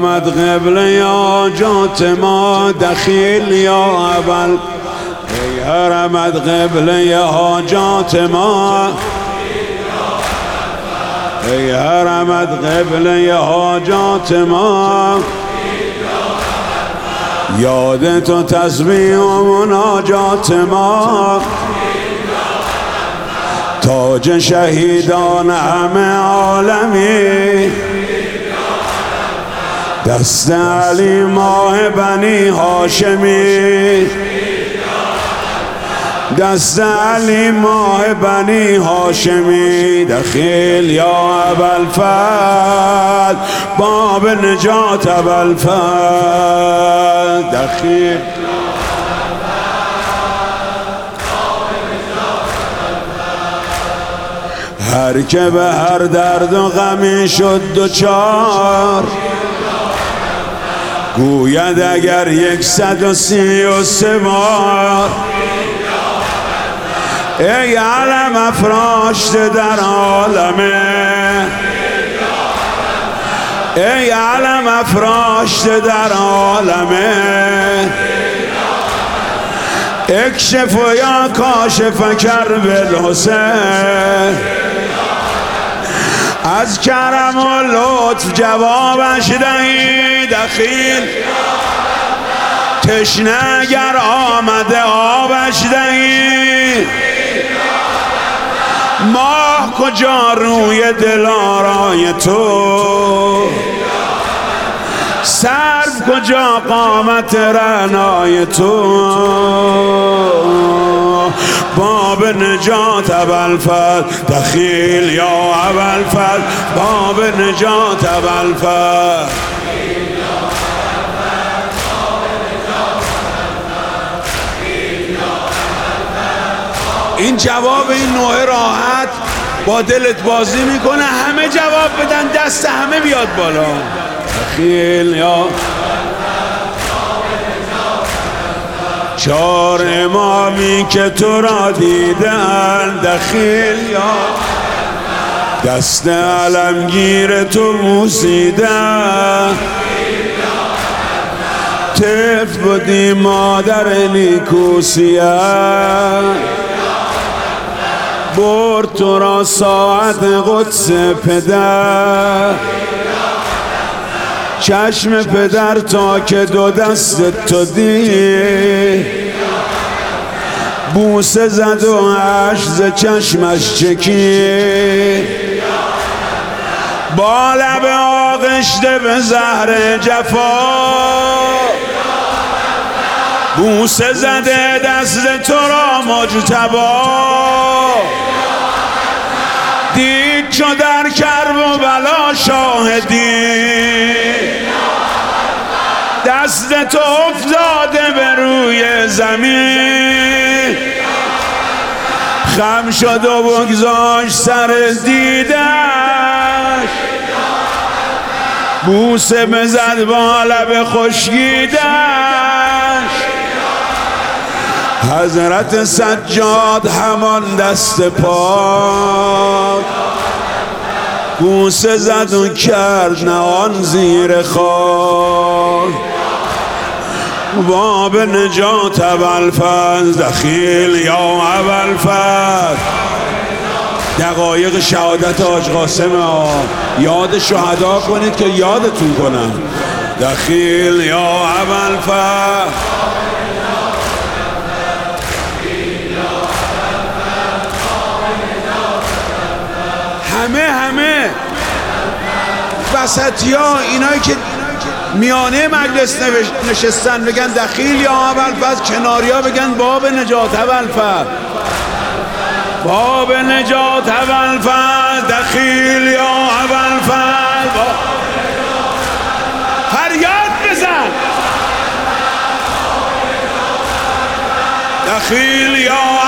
حرمت قبله حاجات ما دخیل یا اول. ای حرمت قبله حاجات ما، ای حرمت قبله حاجات ما، یاد تو تسبیح و مناجات ما، تاج شهیدان همه عالمی، دست علی ماه بنی هاشمی، دست علی ماه بنی هاشمی، دخیل یا ابوالفضل باب نجات ابوالفضل، دخیل هر که به هر درد و غمی شد دوچار، گوید اگر 133 بار ای علم افراشته در عالمه، ای علم افراشته در عالمه، اکشف و یا کاشف کرب الحسین، از کرم و لطف جوابش دهی دخیل، تشنه اگر آمده آبش دهی، ماه کجا روی دلارای تو، سرو کجا قامت رعنای تو، باب نجات ابوالفضل دخیل یا ابوالفضل باب نجات ابوالفضل. این جواب این نوع راحت با دلت بازی میکنه، همه جواب بدن دست همه بیاد بالا. دخیل یا 4 امامی که تو را دیدن، دخیل یا دست علمگیر تو موسیدن، طفل بودی مادر نیکوسیه، برد تو را ساعت قدس پدر، چشم پدر تا که 2 دست تو دید، بوسه زد و اشک ز چشمش چکید، با لب آغشته به زهر جفا، بوسه زده دست تو را مجتبی، دید چو در کرب و بلا شاهدی، دست تو افتاده به روی زمین، خم شد و بگذاشت سر دیدش، بوسه بزد با لب خشکیدش، حضرت سجاد همان دست پاک، بوسه زد و کرد نهان زیر خاک، باب نجات ابوالفضل دخیل یا ابوالفضل. دقایق شهادت حاج قاسم یاد شهدا کنید که یادتون کنم. دخیل یا ابوالفضل. همه وسطی ها اینایی که میانه مجلس نشستن بگن دخیل یا ابوالفضل، کناری ها بگن باب نجات ابوالفضل، باب نجات ابوالفضل، دخیل یا ابوالفضل. فریاد بزن دخیل یا